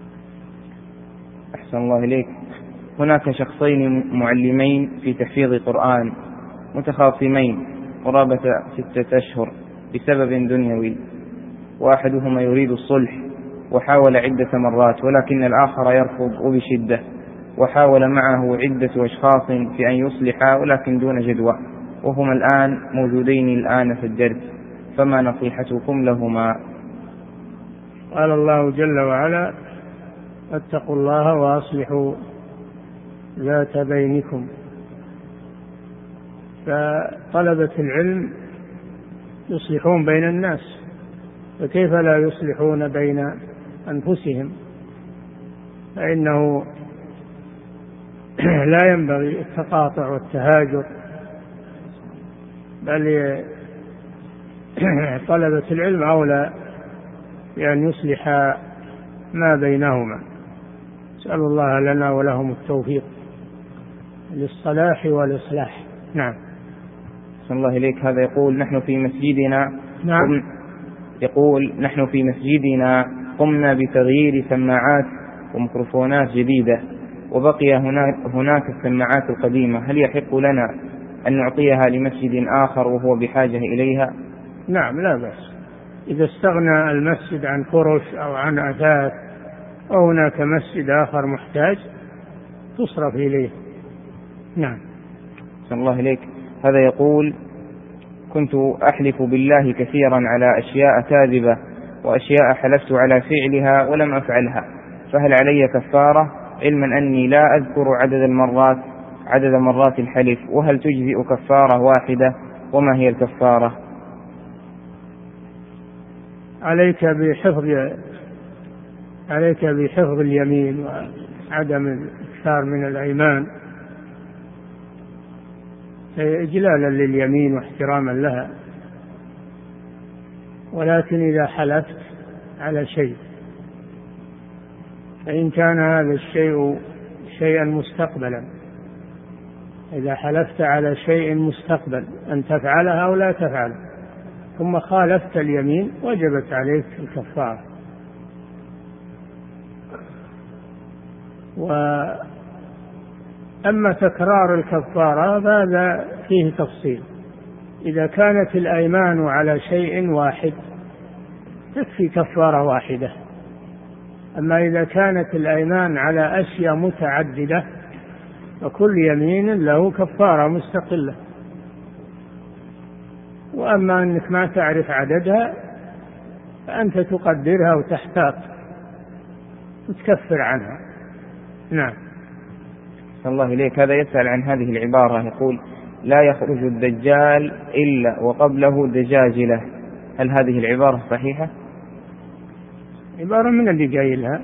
أحسن الله إليك. هناك شخصين معلمين في تحفيظ قرآن متخاصمين قرابة ستة أشهر بسبب دنيوي، وأحدهما يريد الصلح وحاول عدة مرات، ولكن الآخر يرفض وبشدة، وحاول معه عدة أشخاص في أن يصلحا ولكن دون جدوى، وهما الآن موجودين الآن في الدرس، فما نصيحتكم لهما؟ قال الله جل وعلا: اتقوا الله وأصلحوا ذات بينكم. فطلبة العلم يصلحون بين الناس، فكيف لا يصلحون بين أنفسهم؟ فإنه لا ينبغي التقاطع والتهاجر، بل طلبة العلم أولى بأن يصلح ما بينهما. نسأل الله لنا ولهم التوفيق للصلاح والإصلاح. نعم. صلى الله إليك. هذا يقول: نحن في مسجدنا نعم. يقول نحن في مسجدنا قمنا بتغيير سماعات وميكروفونات جديدة، وبقي هناك, هناك السماعات القديمة، هل يحق لنا أن نعطيها لمسجد آخر وهو بحاجة إليها؟ نعم، لا بأس. إذا استغنى المسجد عن فرش أو عن أثاث أو هناك مسجد آخر محتاج تصرف إليه. نعم. صلى الله إليك. هذا يقول: كنت أحلف بالله كثيرا على أشياء كاذبة وأشياء حلفت على فعلها ولم أفعلها، فهل علي كفارة، علما أني لا أذكر عدد المرات عدد مرات الحلف، وهل تجزئ كفارة واحدة، وما هي الكفارة؟ عليك بحفظ عليك بحفظ اليمين وعدم الإكثار من الأيمان إجلالا لليمين واحتراما لها. ولكن إذا حلفت على شيء، فإن كان هذا الشيء شيئا مستقبلا، إذا حلفت على شيء مستقبل أن تفعله أو لا تفعله ثم خالفت اليمين وجبت عليك الكفارة. وأما تكرار الكفارة فهذا فيه تفصيل. إذا كانت الأيمان على شيء واحد تكفي كفارة واحدة، أما إذا كانت الأيمان على أشياء متعددة فكل يمين له كفارة مستقلة. وأما أنك ما تعرف عددها فأنت تقدرها وتحتاط وتكفر عنها. نعم. صلى الله إليك. هذا يسأل عن هذه العبارة، يقول: لا يخرج الدجال إلا وقبله دجاجلة، هل هذه العبارة صحيحة؟ عبارة من اللي قايلها،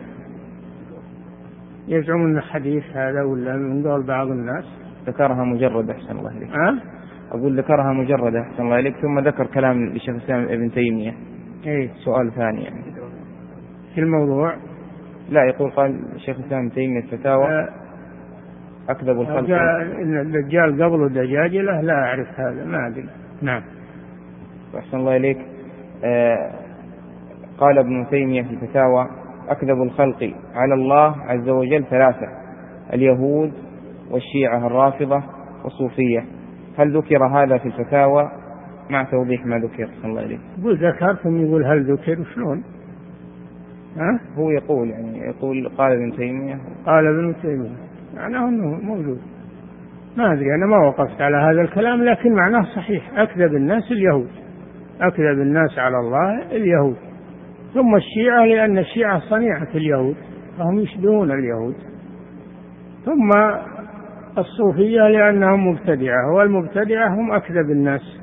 يزعمون الحديث هذا ولا من قول بعض الناس؟ ذكرها مجردة. أحسن الله إليك. أه؟ أقول ذكرها مجردة. أحسن الله إليك. ثم ذكر كلام لشيخ الإسلام ابن تيمية. إيه؟ سؤال ثاني يعني في الموضوع. لا، يقول قال الشيخ الإسلام ابن تيمية الفتاوى: أه أكذب الخلق إن الدجال قبله دجاجلة، لا أعرف هذا، ما أدري. نعم. أحسن الله إليك. آه قال ابن تيمية في الفتاوى: أكذب الخلق على الله عز وجل ثلاثة: اليهود والشيعة الرافضة والصوفية. هل ذكر هذا في الفتاوى مع توضيح ما ذكر؟ صلى الله عليه. يقول ذكر ثم يقول هل ذكر شلون؟ ها؟ هو يقول يعني يقول قال ابن تيمية قال ابن تيمية معناه أنه موجود. ما أدري، أنا ما وقفت على هذا الكلام، لكن معناه صحيح. أكذب الناس اليهود، أكذب الناس على الله اليهود، ثم الشيعة لأن الشيعة صنيعة اليهود فهم يشبهون اليهود، ثم الصوفية لأنهم مبتدعة، والمبتدعة هم أكذب الناس.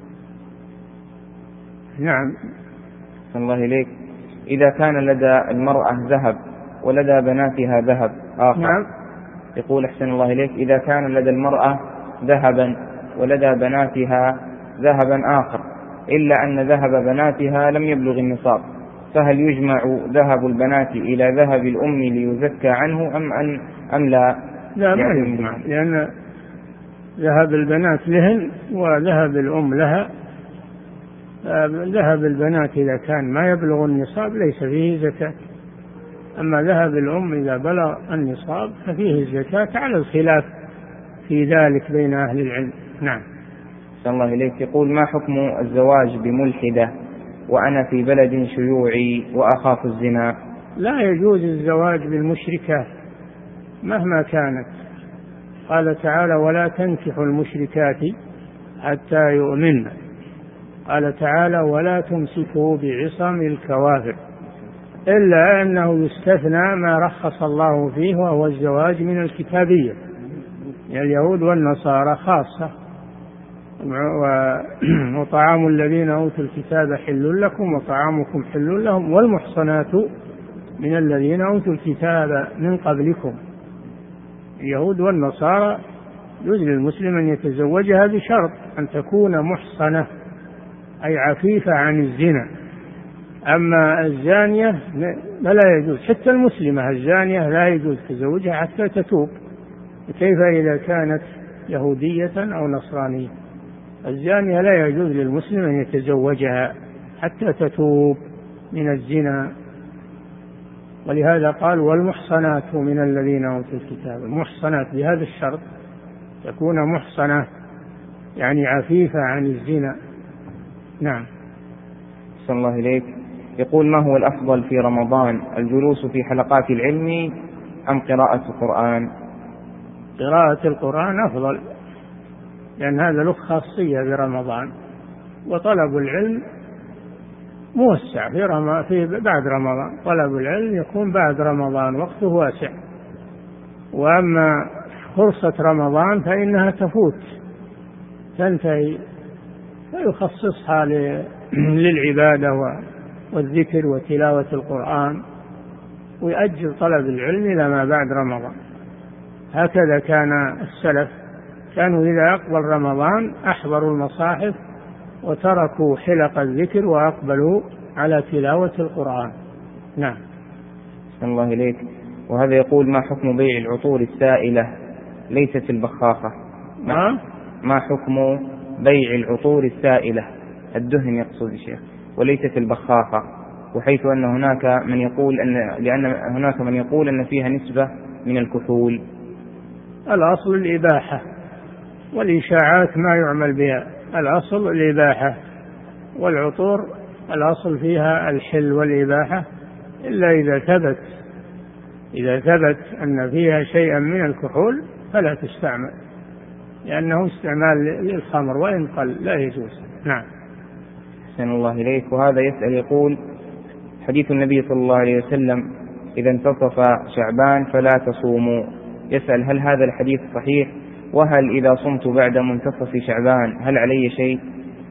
نعم. صلى الله إليك. إذا كان لدى المرأة ذهب ولدى بناتها ذهب آخر. نعم. يقول أحسن الله إليك: إذا كان لدى المرأة ذهبا ولدى بناتها ذهبا آخر، إلا أن ذهب بناتها لم يبلغ النصاب، فهل يجمع ذهب البنات إلى ذهب الأم ليزكى عنه أم, أن أم لا؟ لا ما يجمع، لأن ذهب البنات لهن وذهب الأم لها. ذهب البنات إذا كان ما يبلغ النصاب ليس فيه زكاة، أما ذهب الأم إذا بلغ النصاب ففيه الزكاة، على الخلاف في ذلك بين أهل العلم. نعم. صلى الله إليك. يقول: ما حكم الزواج بملحدة وأنا في بلد شيوعي وأخاف الزنا؟ لا يجوز الزواج بالمشركات مهما كانت. قال تعالى: ولا تنكحوا المشركات حتى يؤمن. قال تعالى: ولا تمسكوا بعصم الكوافر، إلا أنه يستثنى ما رخص الله فيه، وهو الزواج من الكتابية، يعني اليهود والنصارى خاصة. وطعام الذين أوتوا الكتاب حل لكم وطعامكم حل لهم، والمحصنات من الذين أوتوا الكتاب من قبلكم. اليهود والنصارى يجوز للمسلم أن يتزوجها بشرط أن تكون محصنة، أي عفيفة عن الزنا. أما الزانية لا يجوز، حتى المسلمة الزانية لا يجوز تزوجها حتى تتوب، كيف إذا كانت يهودية أو نصرانية؟ الزانية لا يجوز للمسلم أن يتزوجها حتى تتوب من الزنا. ولهذا قال: والمحصنات من الذين أوتوا الكتاب. المحصنات بهذا الشرط تكون محصنة، يعني عفيفة عن الزنا. نعم. صلى الله إليك. يقول: ما هو الأفضل في رمضان، الجلوس في حلقات العلم أم قراءة القرآن؟ قراءة القرآن أفضل، لأن هذا له خاصية برمضان، وطلب العلم موسع في, رم... في بعد رمضان. طلب العلم يكون بعد رمضان، وقته واسع. وأما فرصة رمضان فإنها تفوت تنتهي، فيخصصها ل... للعبادة والذكر وتلاوة القرآن، ويؤجل طلب العلم إلى ما بعد رمضان. هكذا كان السلف، كانوا إذا أقبل رمضان أحضروا المصاحف وتركوا حلق الذكر وأقبلوا على تلاوة القرآن. نعم. صلى الله إليك. وهذا يقول: ما حكم بيع العطور السائلة ليست البخاخة؟ ما, ما حكم بيع العطور السائلة، الدهن يقصد الشيخ، وليست البخاخة، وحيث أن هناك من يقول أن لأن هناك من يقول أن فيها نسبة من الكحول؟ الأصل الإباحة، والإشاعات ما يعمل بها. الأصل الإباحة، والعطور الأصل فيها الحل والإباحة، إلا إذا ثبت إذا ثبت أن فيها شيئا من الكحول فلا تستعمل، لأنه استعمال للخمر وإن قل لا يجوز. نعم. أحسن الله إليك. وهذا يسأل يقول: حديث النبي صلى الله عليه وسلم: إذا انتصف شعبان فلا تصوموا. يسأل: هل هذا الحديث صحيح؟ وهل إذا صمت بعد منتصف شعبان هل علي شيء؟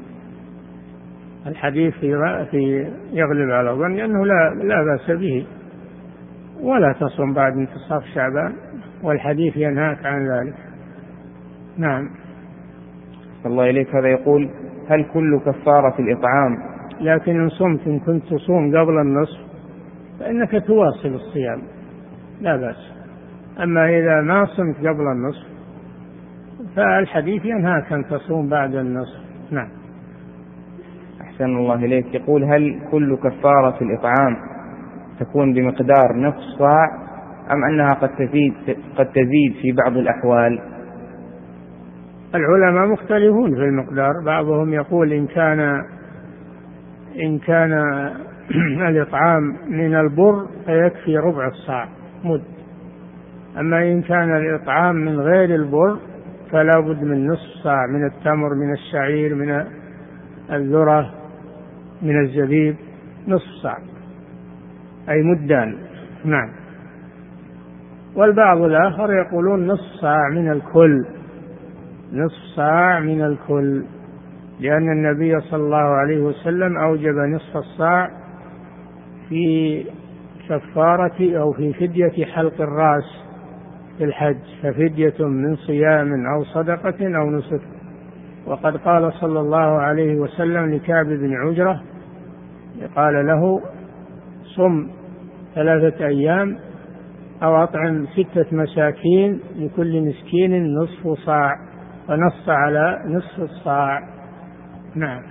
الحديث في يغلب على ظن أنه لا, لا بأس به، ولا تصوم بعد انتصاف شعبان، والحديث ينهاك عن ذلك. نعم. صلى الله إليك. هذا يقول: هل كل كفارة الإطعام؟ لكن إن صمت إن كنت تصوم قبل النصف فإنك تواصل الصيام لا بأس، أما إذا ما صمت قبل النصف فالحديث ينهاك أن تصوم بعد النصف. نعم. أحسن الله إليك. يقول: هل كل كفارة الإطعام تكون بمقدار نصف صاع أم أنها قد تزيد قد تزيد في بعض الأحوال؟ العلماء مختلفون في المقدار، بعضهم يقول إن كان إن كان الإطعام من البر فيكفي ربع الصاع مد، أما إن كان الإطعام من غير البر فلا بد من نصف صاع، من التمر، من الشعير، من الذرة، من الزبيب، نصف صاع أي مدان. نعم. والبعض الآخر يقولون نصف صاع من الكل، نصف صاع من الكل، لأن النبي صلى الله عليه وسلم أوجب نصف الصاع في كفارة أو في فدية حلق الرأس، في الحج ففدية من صيام أو صدقة أو نسك. وقد قال صلى الله عليه وسلم لكعب بن عجرة قال له صم ثلاثة أيام أو أطعم ستة مساكين لكل مسكين نصف صاع، ونص على نصف الصاع. نعم.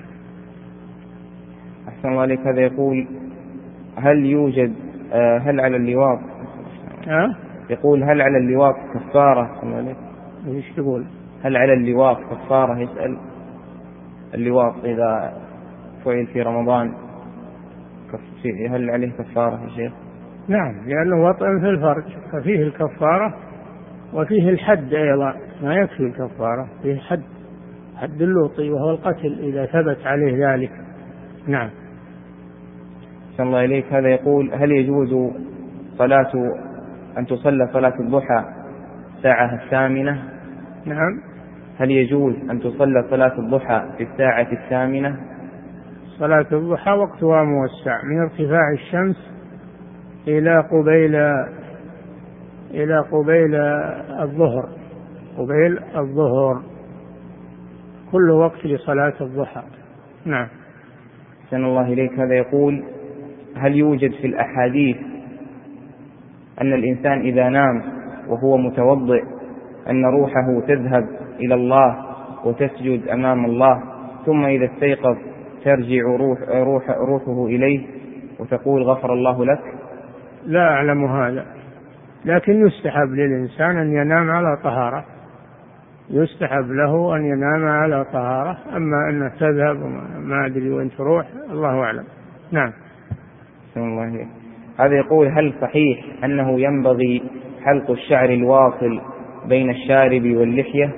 أحسن الله عليك. هذا يقول هل يوجد هل على اللواط أه؟ يقول هل على اللواط كفارة؟ ايش تقول؟ هل على اللواط كفارة؟ يسأل اللواط إذا فعل في رمضان هل عليه كفارة يا شيخ؟ نعم، لأنه وطئ في الفرج ففيه الكفارة وفيه الحد أيضا، ما يكفي الكفارة، فيه حد حد اللوطي وهو القتل إذا ثبت عليه ذلك. نعم. أحسن الله إليك. هذا يقول هل يجوز صلاة أن تصلى صلاة الضحى الساعة الثامنة؟ نعم. هل يجوز أن تصلى صلاة الضحى في الساعة الثامنة؟ صلاة الضحى وقتها موسع من ارتفاع الشمس إلى قبيل إلى قبيل الظهر، قبيل الظهر كل وقت لصلاة الضحى. نعم. أحسن الله إليك. هذا يقول هل يوجد في الأحاديث أن الإنسان إذا نام وهو متوضئ أن روحه تذهب إلى الله وتسجد أمام الله، ثم إذا استيقظ ترجع روح روح روحه إليه وتقول غفر الله لك؟ لا أعلم هذا، لكن يستحب للإنسان أن ينام على طهارة، يستحب له أن ينام على طهارة، أما أن تذهب ما أدري وين تروح الله أعلم. نعم. الله. هذا يقول هل صحيح أنه ينبغي حلق الشعر الواصل بين الشارب واللحية؟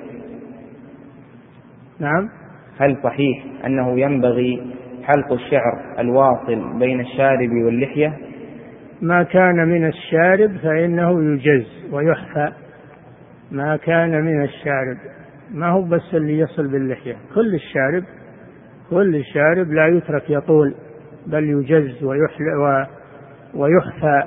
نعم. هل صحيح أنه ينبغي حلق الشعر الواصل بين الشارب واللحية؟ ما كان من الشارب فإنه يجز ويحفى، ما كان من الشارب، ما هو بس اللي يصل باللحية، كل الشارب كل الشارب لا يترك يطول بل يجز ويحلى ويحفى،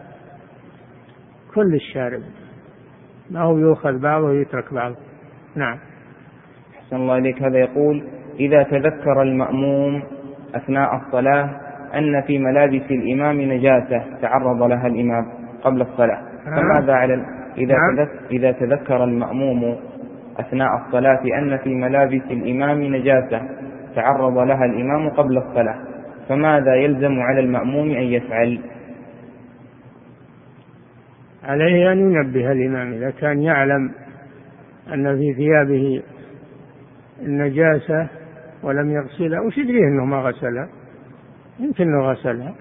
كل الشارب ما هو يؤخذ بعضه ويترك بعضه. نعم. أحسن الله إليك. هذا يقول إذا تذكر المأموم أثناء الصلاة أن في ملابس الإمام نجاسة تعرض لها الإمام قبل الصلاة، فماذا على إذا تذكر إذا تذكر المأموم أثناء الصلاة أن في ملابس الإمام نجاسة تعرض لها الإمام قبل الصلاة، فماذا يلزم على المأموم أن يفعل؟ عليه أن ينبه الإمام إذا كان يعلم أن في ثيابه النجاسة ولم يغسلها، وش يدريه أنه ما غسلها؟ يمكن أنه غسلها،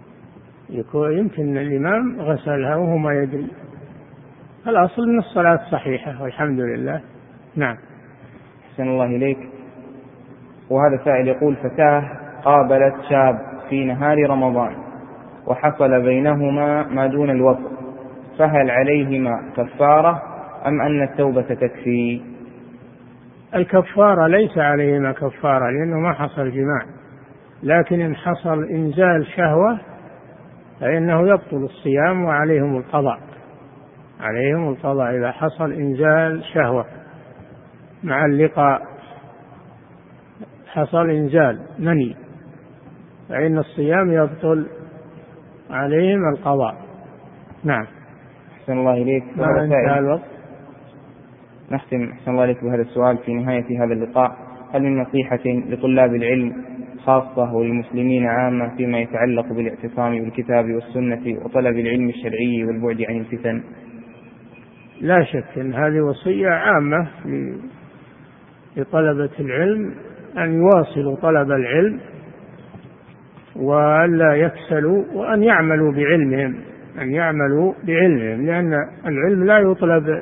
يمكن الإمام غسلها وهو ما يدري. الأصل أن الصلاة صحيحة والحمد لله. نعم. أحسن الله إليك. وهذا سائل يقول فتاة قابلت شاب في نهار رمضان وحصل بينهما ما دون الوطء، فهل عليهما كفارة أم أن التوبة تكفي؟ الكفارة ليس عليهما كفارة لأنه ما حصل جماع، لكن إن حصل إنزال شهوة فإنه يبطل الصيام وعليهم القضاء، عليهم القضاء إذا حصل إنزال شهوة مع اللقاء، حصل إنزال مني فإن الصيام يبطل، عليهم القضاء. نعم. أحسن الله إليك. ما انتهى الوقت. نختم أحسن الله إليك بهذا السؤال في نهاية هذا اللقاء: هل من نصيحة لطلاب العلم خاصة والمسلمين عامة فيما يتعلق بالاعتصام بالكتاب والسنة وطلب العلم الشرعي والبعد عن الفتن؟ لا شك أن هذه وصية عامة لطلبة العلم أن يواصلوا طلب العلم وألا يكسلوا وأن يعملوا بعلمهم، أن يعملوا بعلمهم، لأن العلم لا يطلب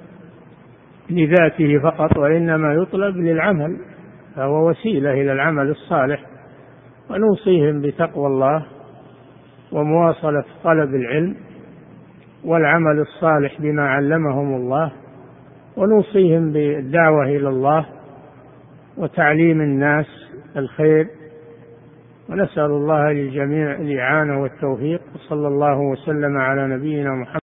لذاته فقط وإنما يطلب للعمل، فهو وسيلة إلى العمل الصالح. ونوصيهم بتقوى الله ومواصلة طلب العلم والعمل الصالح بما علمهم الله، ونوصيهم بالدعوة إلى الله وتعليم الناس الخير، ونسأل الله للجميع الإعانة والتوفيق. وصلى الله وسلم على نبينا محمد.